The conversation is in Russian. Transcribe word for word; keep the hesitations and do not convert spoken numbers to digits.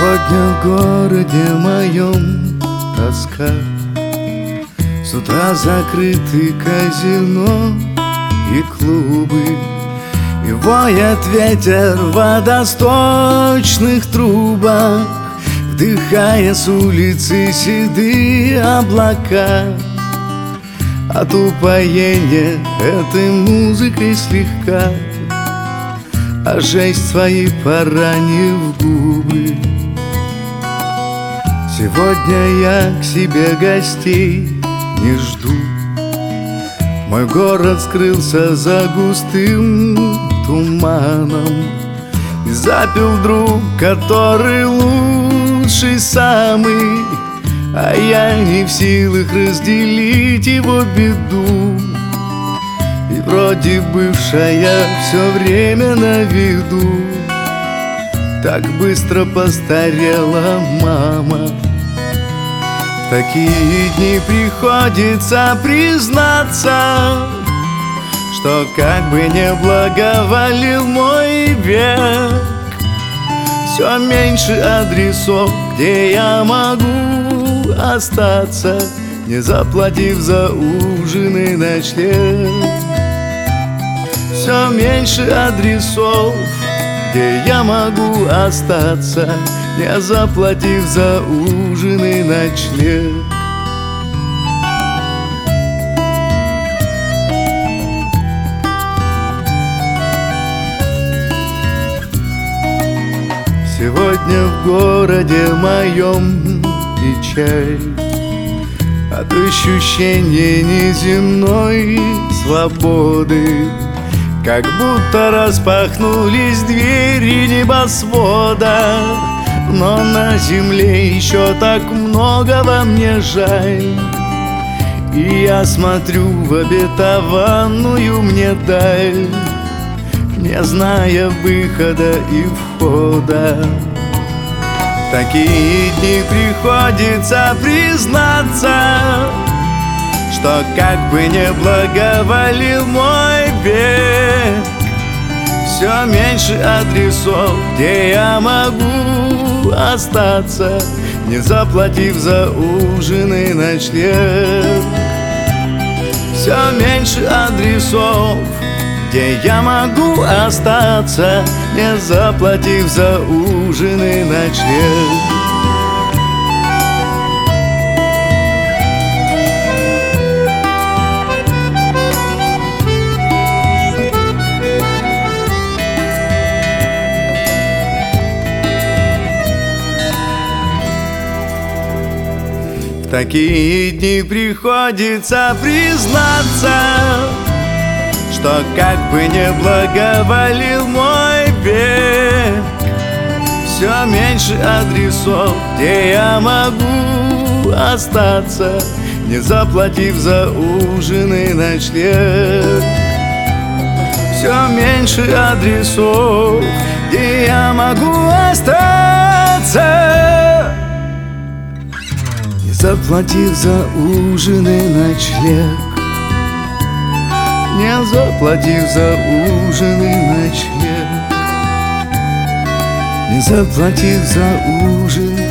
Сегодня в городе моем тоска. С утра закрыты казино и клубы, и воет ветер в водосточных трубах, вдыхая с улицы седые облака. От упоения этой музыкой слегка, а жесть свои поранив губы. Сегодня я к себе гостей не жду. Мой город скрылся за густым туманом, и запил друг, который лучший самый, а я не в силах разделить его беду. И вроде бывшая все время на виду, так быстро постарела мама. В такие дни приходится признаться, что как бы не благоволил мой век, все меньше адресов, где я могу остаться, не заплатив за ужин и ночлег. Все меньше адресов, где я могу остаться, не заплатив за ужин и ночлег. Сегодня в городе моем печаль от ощущения неземной свободы, как будто распахнулись двери небосвода. Но на земле еще так много во мне жаль, и я смотрю в обетованную мне даль, не зная выхода и входа. В такие дни приходится признаться, что как бы не благоволил мой век, все меньше адресов, где я могу остаться, не заплатив за ужин и ночлег. Все меньше адресов, где я могу остаться, не заплатив за ужин и ночлег. В такие дни приходится признаться, что как бы не благоволил мой век, все меньше адресов, где я могу остаться, не заплатив за ужин и ночлег. Все меньше адресов, где я могу остаться, не заплатив за ужин и ночлег. Не заплатив за ужин и ночлег, не заплатив за ужин